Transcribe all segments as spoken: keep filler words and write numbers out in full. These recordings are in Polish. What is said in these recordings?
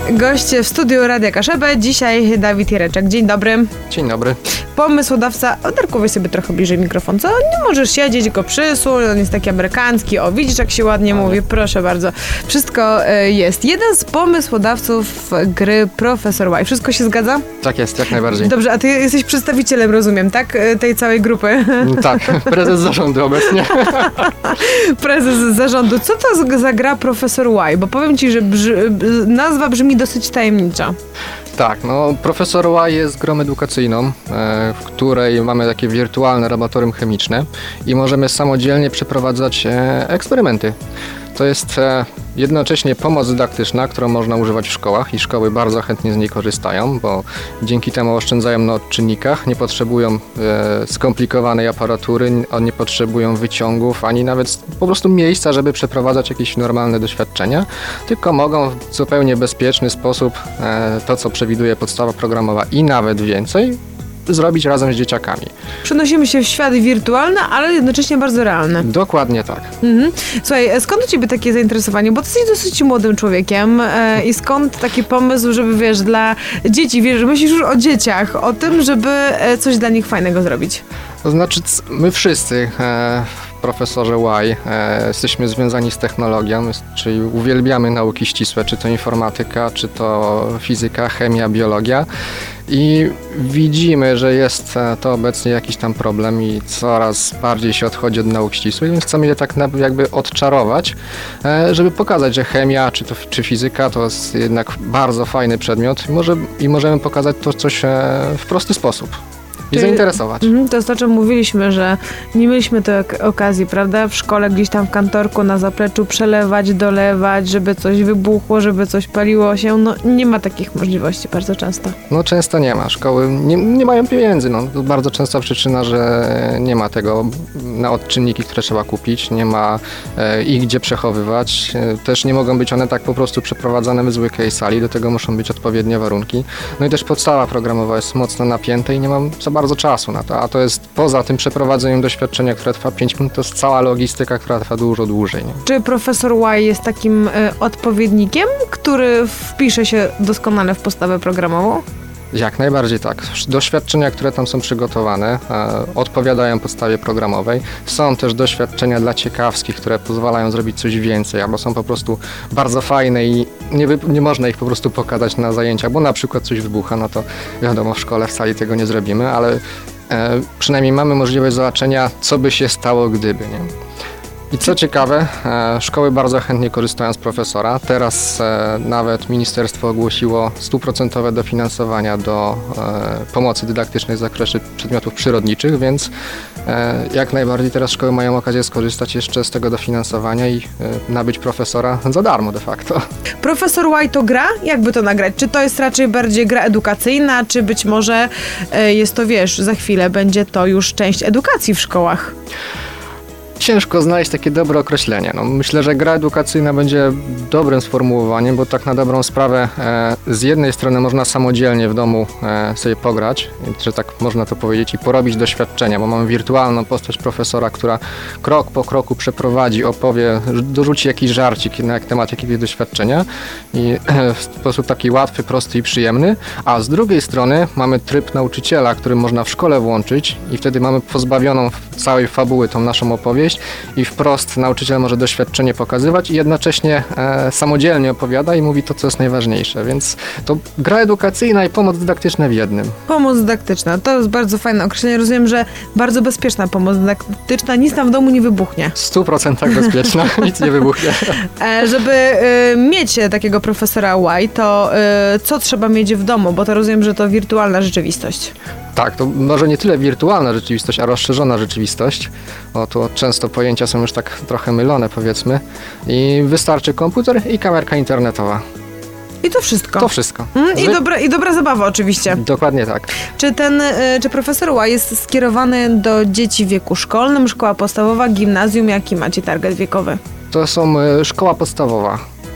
Goście w studiu Radia Kaszebę. Dzisiaj Dawid Jereczek. Dzień dobry. Dzień dobry. Pomysłodawca. O, Darku, weź sobie trochę bliżej mikrofon. Co? Nie możesz siedzieć, go przysuń. On jest taki amerykański. O, widzisz, jak się ładnie Ale. mówi. Proszę bardzo. Wszystko y, jest. Jeden z pomysłodawców gry Professor Y. Wszystko się zgadza? Tak jest, jak najbardziej. Dobrze, a ty jesteś przedstawicielem, rozumiem, tak? Tej całej grupy. Tak, prezes zarządu obecnie. Prezes zarządu. Co to za gra Professor Y? Bo powiem ci, że brzy, nazwa brzmi dosyć tajemnicza. Tak, no Professor Y jest grą edukacyjną, e, w której mamy takie wirtualne laboratorium chemiczne i możemy samodzielnie przeprowadzać e, eksperymenty. To jest e, jednocześnie pomoc dydaktyczna, którą można używać w szkołach i szkoły bardzo chętnie z niej korzystają, bo dzięki temu oszczędzają na odczynnikach, nie potrzebują e, skomplikowanej aparatury, nie potrzebują wyciągów, ani nawet po prostu miejsca, żeby przeprowadzać jakieś normalne doświadczenia, tylko mogą w zupełnie bezpieczny sposób e, to, co przewiduje podstawa programowa i nawet więcej, zrobić razem z dzieciakami. Przenosimy się w świat wirtualny, ale jednocześnie bardzo realny. Dokładnie tak. Mhm. Słuchaj, skąd u ciebie takie zainteresowanie? Bo ty jesteś dosyć młodym człowiekiem e, i skąd taki pomysł, żeby wiesz, dla dzieci, wiesz, myślisz już o dzieciach, o tym, żeby e, coś dla nich fajnego zrobić? To znaczy, my wszyscy e, w Profesorze Y e, jesteśmy związani z technologią, czyli uwielbiamy nauki ścisłe, czy to informatyka, czy to fizyka, chemia, biologia. I widzimy, że jest to obecnie jakiś tam problem i coraz bardziej się odchodzi od nauk ścisłych, więc chcemy je tak jakby odczarować, żeby pokazać, że chemia czy, to, czy fizyka to jest jednak bardzo fajny przedmiot i, może, i możemy pokazać to coś w prosty sposób. I Czyli, zainteresować. Mm, to jest to, o czym mówiliśmy, że nie mieliśmy tej okazji, prawda? W szkole gdzieś tam w kantorku na zapleczu przelewać, dolewać, żeby coś wybuchło, żeby coś paliło się. No nie ma takich możliwości bardzo często. No często nie ma. Szkoły nie, nie mają pieniędzy. No, to bardzo częsta przyczyna, że nie ma tego na odczynniki, które trzeba kupić. Nie ma e, ich gdzie przechowywać. E, też nie mogą być one tak po prostu przeprowadzane w zwykłej sali. Do tego muszą być odpowiednie warunki. No i też podstawa programowa jest mocno napięta i nie mam za bardzo czasu na to, a to jest poza tym przeprowadzeniem doświadczenia, które trwa pięć minut, to jest cała logistyka, która trwa dużo dłużej. Nie? Czy Professor Y jest takim y, odpowiednikiem, który wpisze się doskonale w podstawę programową? Jak najbardziej tak. Doświadczenia, które tam są przygotowane, e, odpowiadają podstawie programowej. Są też doświadczenia dla ciekawskich, które pozwalają zrobić coś więcej, albo są po prostu bardzo fajne i nie, nie można ich po prostu pokazać na zajęciach, bo na przykład coś wybucha, no to wiadomo, w szkole w sali tego nie zrobimy, ale e, przynajmniej mamy możliwość zobaczenia, co by się stało, gdyby, nie? I co ciekawe, e, szkoły bardzo chętnie korzystają z Profesora. Teraz e, nawet ministerstwo ogłosiło stuprocentowe dofinansowania do e, pomocy dydaktycznej w zakresie przedmiotów przyrodniczych, więc e, jak najbardziej teraz szkoły mają okazję skorzystać jeszcze z tego dofinansowania i e, nabyć Profesora za darmo de facto. Professor Y to gra? Jakby to nagrać? Czy to jest raczej bardziej gra edukacyjna, czy być może e, jest to, wiesz, za chwilę będzie to już część edukacji w szkołach? Ciężko znaleźć takie dobre określenie. No, myślę, że gra edukacyjna będzie dobrym sformułowaniem, bo tak na dobrą sprawę e, z jednej strony można samodzielnie w domu e, sobie pograć, że tak można to powiedzieć, i porobić doświadczenia, bo mamy wirtualną postać profesora, która krok po kroku przeprowadzi, opowie, dorzuci jakiś żarcik na temat jakiegoś doświadczenia i e, w sposób taki łatwy, prosty i przyjemny, a z drugiej strony mamy tryb nauczyciela, który można w szkole włączyć i wtedy mamy pozbawioną całej fabuły tą naszą opowieść i wprost nauczyciel może doświadczenie pokazywać i jednocześnie e, samodzielnie opowiada i mówi to, co jest najważniejsze, więc to gra edukacyjna i pomoc dydaktyczna w jednym. Pomoc dydaktyczna, to jest bardzo fajne określenie. Rozumiem, że bardzo bezpieczna pomoc dydaktyczna, nic tam w domu nie wybuchnie. W stu procentach bezpieczna, nic nie wybuchnie. E, żeby e, mieć takiego profesora Y, to e, co trzeba mieć w domu, bo to rozumiem, że to wirtualna rzeczywistość. Tak, to może nie tyle wirtualna rzeczywistość, a rozszerzona rzeczywistość. O, to często pojęcia są już tak trochę mylone, powiedzmy. I wystarczy komputer i kamerka internetowa. I to wszystko. To wszystko. Mm, i, dobra, I dobra zabawa oczywiście. Dokładnie tak. Czy ten, czy Professor Y jest skierowany do dzieci w wieku szkolnym, szkoła podstawowa, gimnazjum? Jaki macie target wiekowy? To są y, szkoła podstawowa.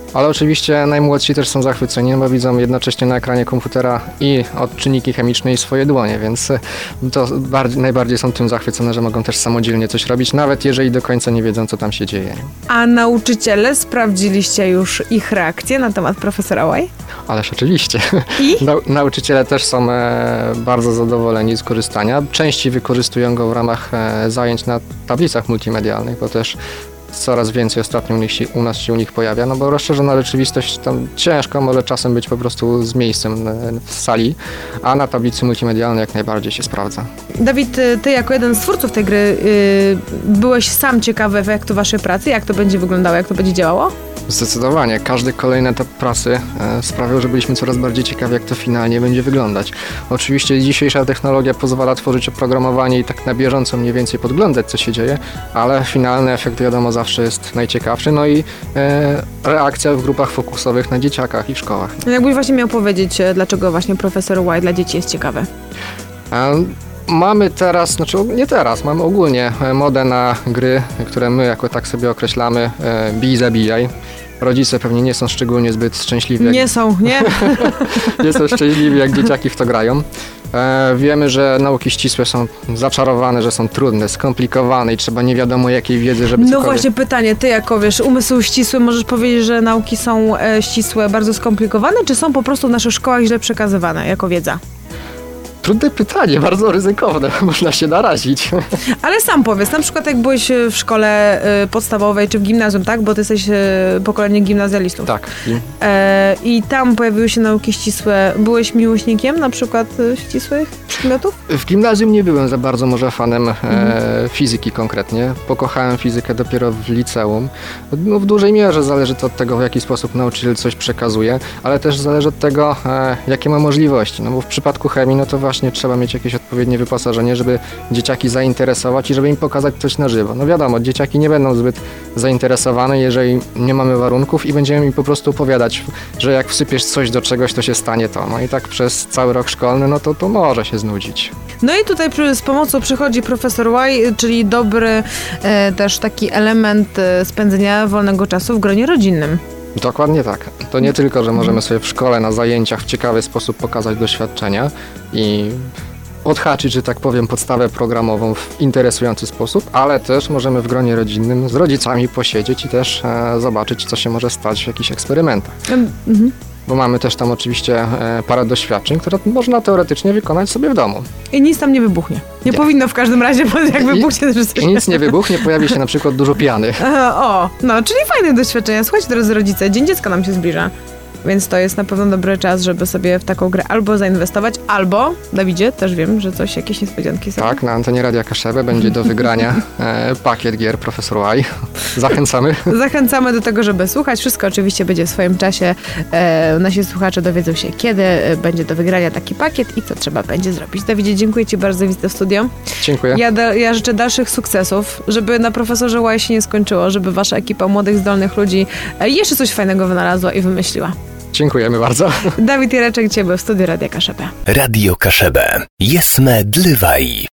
Ale oczywiście najmłodsi też są zachwyceni, bo widzą jednocześnie na ekranie komputera i odczynniki chemiczne i swoje dłonie, więc to bardziej, najbardziej są tym zachwycone, że mogą też samodzielnie coś robić, nawet jeżeli do końca nie wiedzą, co tam się dzieje. A nauczyciele, sprawdziliście już ich reakcję na temat profesora Y? Ależ oczywiście. I? Nau- nauczyciele też są e, bardzo zadowoleni z korzystania. Częściej wykorzystują go w ramach e, zajęć na tablicach multimedialnych, bo też coraz więcej ostatnio u, nich się, u nas się u nich pojawia, no bo rozszerzona rzeczywistość tam ciężko może czasem być po prostu z miejscem e, w sali, a na tablicy multimedialnej jak najbardziej się sprawdza. Dawid, ty jako jeden z twórców tej gry yy, byłeś sam ciekawy efektu waszej pracy, jak to będzie wyglądało, jak to będzie działało? Zdecydowanie. Każdy kolejny etap pracy e, sprawiał, że byliśmy coraz bardziej ciekawi, jak to finalnie będzie wyglądać. Oczywiście dzisiejsza technologia pozwala tworzyć oprogramowanie i tak na bieżąco mniej więcej podglądać, co się dzieje, ale finalny efekt, wiadomo, zawsze jest najciekawszy. No i e, reakcja w grupach fokusowych na dzieciakach i w szkołach. Jakbyś właśnie miał powiedzieć, dlaczego właśnie profesor Y dla dzieci jest ciekawy? E, Mamy teraz, znaczy nie teraz, mamy ogólnie modę na gry, które my jako tak sobie określamy, e, bij, zabijaj. Rodzice pewnie nie są szczególnie zbyt szczęśliwi. Jak, Nie są, nie? nie są szczęśliwi, jak dzieciaki w to grają. E, wiemy, że nauki ścisłe są zaczarowane, że są trudne, skomplikowane i trzeba nie wiadomo jakiej wiedzy, żeby No cokolwiek... właśnie pytanie, ty jako wiesz, umysł ścisły, możesz powiedzieć, że nauki są e, ścisłe, bardzo skomplikowane, czy są po prostu w naszych szkołach źle przekazywane jako wiedza? Trudne pytanie, bardzo ryzykowne, można się narazić. Ale sam powiedz, na przykład jak byłeś w szkole y, podstawowej czy w gimnazjum, tak? Bo ty jesteś y, pokolenie gimnazjalistów. Tak. I... E, I tam pojawiły się nauki ścisłe. Byłeś miłośnikiem na przykład y, ścisłych przedmiotów? W gimnazjum nie byłem za bardzo może fanem Mhm. e, fizyki konkretnie. Pokochałem fizykę dopiero w liceum. No, w dużej mierze zależy to od tego, w jaki sposób nauczyciel coś przekazuje, ale też zależy od tego, e, jakie ma możliwości. No bo w przypadku chemii, no to właśnie trzeba mieć jakieś odpowiednie wyposażenie, żeby dzieciaki zainteresować i żeby im pokazać coś na żywo. No wiadomo, dzieciaki nie będą zbyt zainteresowane, jeżeli nie mamy warunków i będziemy im po prostu opowiadać, że jak wsypiesz coś do czegoś, to się stanie to. No i tak przez cały rok szkolny, no to to może się znudzić. No i tutaj przy, z pomocą przychodzi profesor Y, czyli dobry e, też taki element e, spędzenia wolnego czasu w gronie rodzinnym. Dokładnie tak. To nie tylko, że możemy sobie w szkole na zajęciach w ciekawy sposób pokazać doświadczenia i odhaczyć, że tak powiem, podstawę programową w interesujący sposób, ale też możemy w gronie rodzinnym z rodzicami posiedzieć i też e, zobaczyć, co się może stać w jakichś eksperymentach. Mhm. Bo mamy też tam oczywiście e, parę doświadczeń, które można teoretycznie wykonać sobie w domu. I nic tam nie wybuchnie. Nie, Nie. powinno w każdym razie, bo jak I- wybuchnie, to coś... I nic nie wybuchnie, pojawi się na przykład dużo piany. E, O, no, czyli fajne doświadczenia. Słuchajcie, drodzy rodzice, Dzień Dziecka nam się zbliża. Więc to jest na pewno dobry czas, żeby sobie w taką grę albo zainwestować, albo, Dawidzie, też wiem, że coś, jakieś niespodzianki są. Tak, na antenie Radia Kaszebę będzie do wygrania e, pakiet gier Profesor Y. Zachęcamy. Zachęcamy do tego, żeby słuchać. Wszystko oczywiście będzie w swoim czasie. E, nasi słuchacze dowiedzą się, kiedy e, będzie do wygrania taki pakiet i co trzeba będzie zrobić. Dawidzie, dziękuję Ci bardzo za wizytę w studio. Dziękuję. Ja, da, ja życzę dalszych sukcesów, żeby na Profesorze Y się nie skończyło, żeby Wasza ekipa młodych, zdolnych ludzi e, jeszcze coś fajnego wynalazła i wymyśliła. Dziękujemy bardzo. Dawid Jareczek, Ciebie w studiu Radia Kaszebę. Radio Kaszebę. Jesme dlywaj.